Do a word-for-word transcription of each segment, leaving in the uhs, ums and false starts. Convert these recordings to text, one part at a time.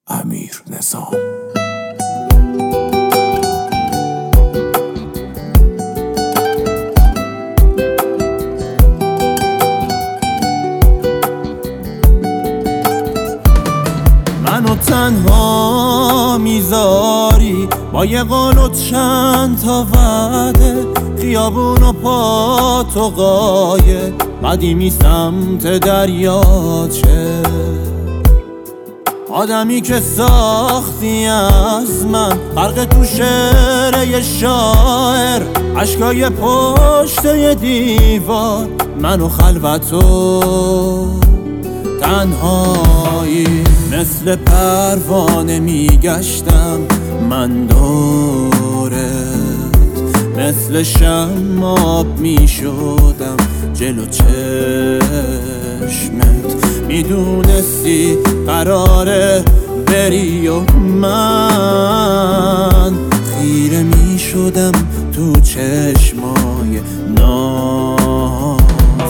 امیر نظام. منو تنها میذاری با یه قول و چند تا وعده، خیابون و پات و قایه قدیمی سمت دریاچه. آدمی که ساختی از من غرق تو شعر یه شاعر، عشقای پشت یه دیوار، منو خلوت و تنهایی. مثل پروانه میگشتم من دورت، مثل شمع میشدم جلو چشمت. میدونستی قراره بری و من خیره میشدم تو چشمای نازت.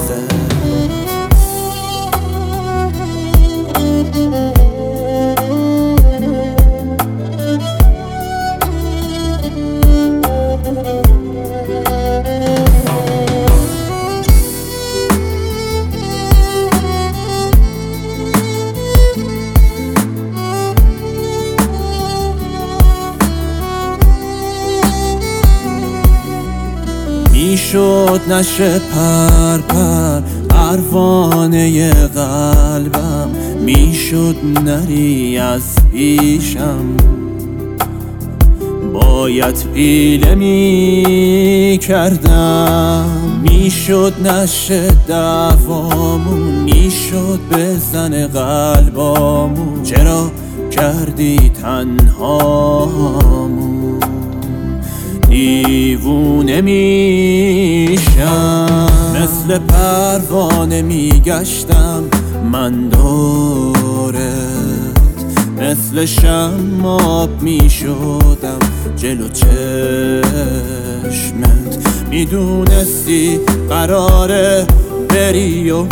میشد نشه پر پر پروانه قلبم، میشد نری از پیشم، باید پیله می کردم. میشد نشه دعوامون، میشد بزن قلبامون، چرا کردی تنهامون؟ دیوونه میشم، مثل پروانه میگشتم من دورت، مثل شمع میشدم جلو چشمت. میدونستی قراره بری و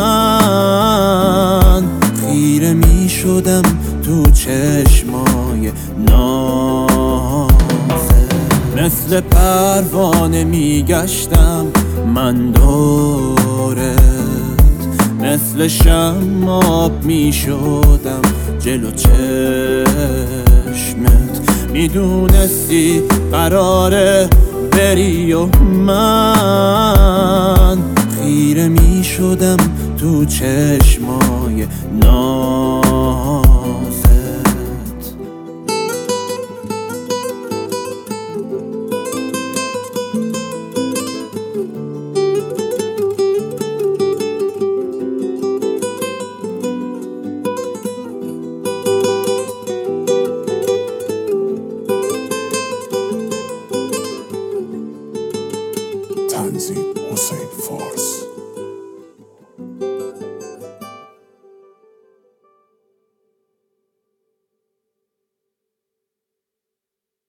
من خیره میشدم تو چشمای نازت. مثل پروانه میگشتم من دورت، مثل شمع میشدم جلو چشمت. میدونستی قراره بری و من خیره میشدم تو چشمای نازت.